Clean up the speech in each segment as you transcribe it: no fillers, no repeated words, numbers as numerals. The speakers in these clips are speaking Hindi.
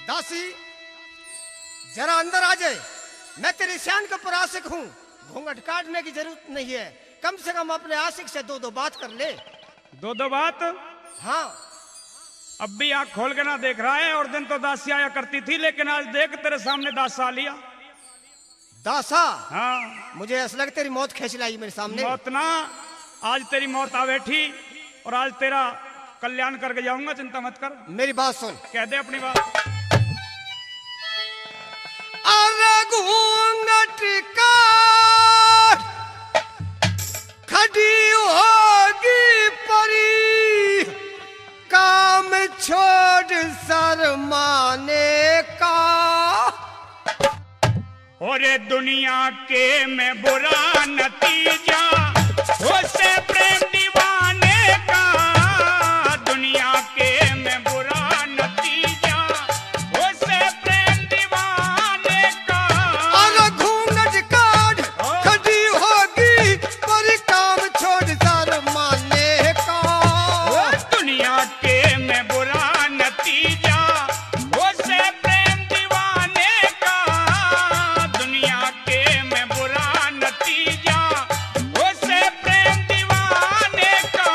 दासी जरा अंदर आ जाए, मैं तेरी शान का परासिक हूँ। घूंघट काटने की जरूरत नहीं है, कम से कम अपने आशिक से दो दो बात कर ले। दो दो बात? हाँ। अब भी आंख खोल के ना देख रहा है। और दिन तो दासी आया करती थी, लेकिन आज देख तेरे सामने दासा आ लिया। दासा? हाँ। मुझे ऐसा लगा तेरी मौत खींच लाई मेरे सामने। मौत ना, आज तेरी मौत आ बैठी और आज तेरा कल्याण करके जाऊंगा, चिंता मत कर। मेरी बात सुन। कह दे अपनी बात। अरे घूंघट का खड़ी होगी परी, काम छोड़ शर्माने का। और दुनिया के में बुरा नतीजा उसे प्रेम दीवाने का। दुनिया के में बुरा नतीजा उसे प्रेम दीवाने का। अरे घूंघट काट खड़ी होगी पर काम छोड़ शर्माने का। दुनिया के में बुरा नतीजा उसे प्रेम दीवाने का। दुनिया के में बुरा नतीजा उसे प्रेम दीवाने का।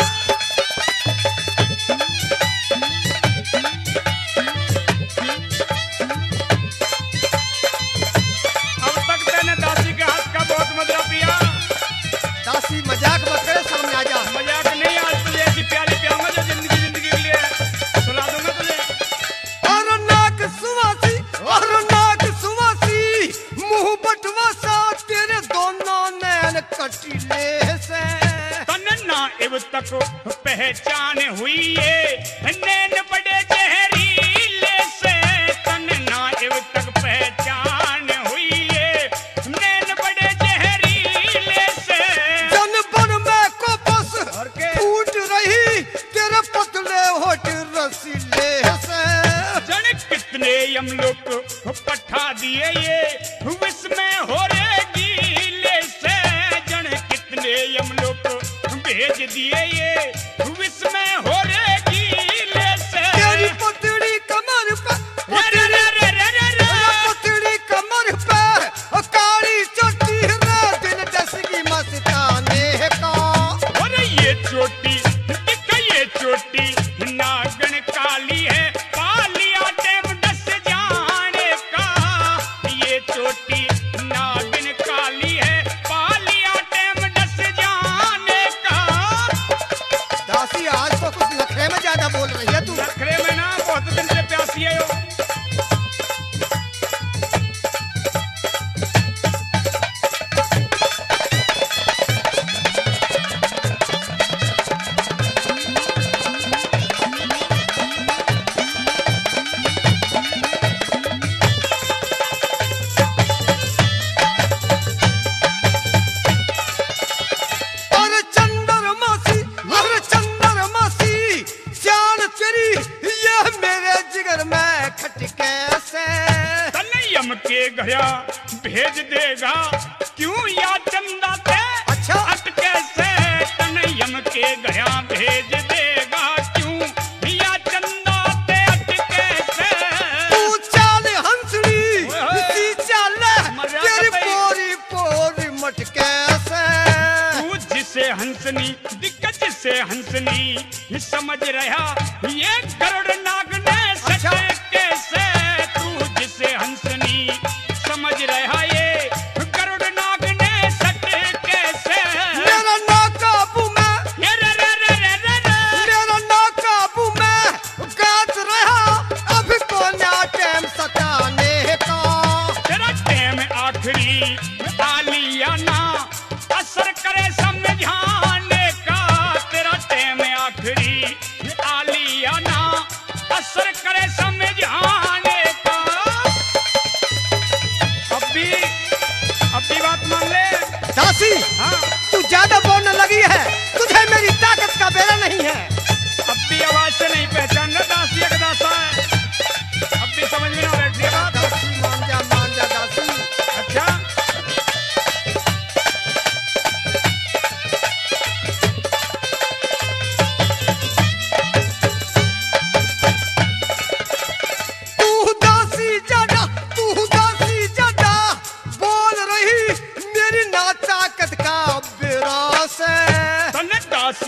अब तक मैंने दासी के हाथ का बहुत मजा पिया। दासी मजाक मत करे, सामने आ जा। मजाक नहीं, आज तुझे ऐसी प्यारी पियाऊंगा जो जिंदगी के लिए सुला दूंगा तुझे। और नाक सुवासी, और नाक सुवासी, मुंह बटवा सा तेरे दोनों नैन कटीले से। तन ना इब तक पहचान हुई है नैन बड़े जहरीले से। तन ना इब तक पहचान हुई है नैन बड़े जहरीले से। जनपन में को बस फूट रही तेरे पतले होठ रसीले से। जन कितने यमलोक पठा दिए ये विष में हो रे गीले से। जन कितने यमलोक भेज दिए ये विष में हो रे गीले से। तेरी पतली कमर पे, पतली कमर पे काली चोटी रे दिल दसगी मस्ताने का। और ये चोटी नागन काली है, पालिया टेम डस जाने का। ये चोटी नागन काली है, पालिया टेम डस जाने का। दासी आज तो कुछ नखरे में ज्यादा बोल रही है तू। नखरे में ना, बहुत दिन से प्यासी है यो। और चंद्रमासी जान तेरी ये मेरे जिगर में खटके से। तनयम के गया भेज देगा क्यों या चंदा थे अच्छा। अटके से। तनयम के गया भेज देगा क्यों या चंदा थे अटके से। तू चाल हंसड़ी इसी चाल तेरी पोरी पोरी मटके से। तू जिसे हंसनी दिक्कत जिसे हंसनी समझ रहा ये गरुड़ नाग ने अच्छा। सटके से। तू जिसे हंसनी समझ रहा ये गरुड़ नाग ने सटके से। मेरा नाकाबू में, ये रे रे रे रे रे रे। मेरा नाकाबू में गात रहा अभी को ना टाइम सताने का। तेरा टेम आखिरी आलिया ना असर करे समझाने का। तेरा टेम आखिरी आलिया ना असर करे समझाने का। अब भी बात मान ले। दासी हाँ, तू ज्यादा बोलने लगी है, तुझे मेरी ताकत का बेरा नहीं है। अब भी आवाज से नहीं पहचान रहा दासी एक दासा है। अब भी समझ में ना बैठ रही है बात। दासी मान जा दासी। अच्छा, तू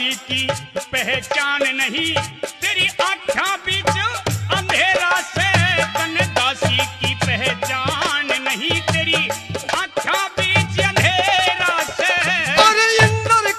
दासी की पहचान नहीं, तेरी आँखों बीच अंधेरा से तन दासी की पहचान नहीं, तेरी आँखों बीच अंधेरा से। अरे इंद्र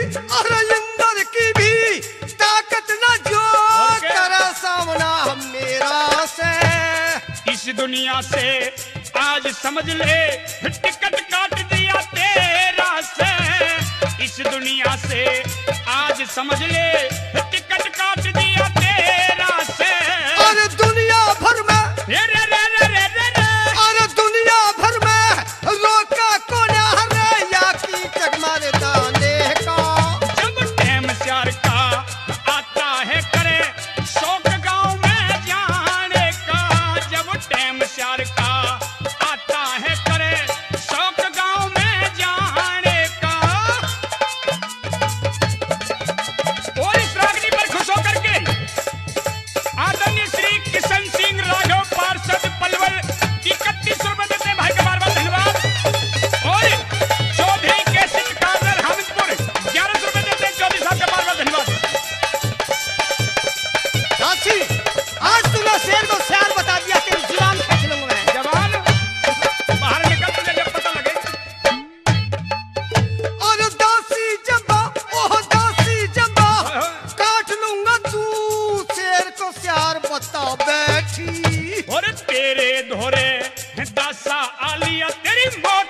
की भी ताकत न जो करे सामना मेरा से। इस दुनिया से आज समझ ले टिकट काट दिया तेरा से, इस दुनिया से आज समझ ले टिकट काट दिया तेरा से। अरे दुनिया भर में रे रे रे रे रे रे रे। अरे दुनिया भर में रोका कोना रे या की चकमारे दाने का। जब टाइम श्यार का आता है करे शौक गांव में जाने का, जब टाइम श्यार का आता है करे शौक गांव में जाने का। और इस रागनी पर खुश होकर के आदरणीय श्री किशन सिंह राघव पार्षद पलवल 31 रुपए देते हैं भाई का बार बार धन्यवाद। और चौधरी केसित कादर हामिदपुर 11 रुपए देते हैं चौधरी साहब का बार बार धन्यवाद। दासी आज तूने शेर को शेर बता दिया, तेरी जुबान खींच लूंगा मैं। जवान बाहर निकल, तुझे जब पता लगे। और दासी जब्बा ओह दासी जब्बा काट लूंगा तू शेर को शेर बता बैठी। और तेरे धोरे दासा आलिया तेरी मौत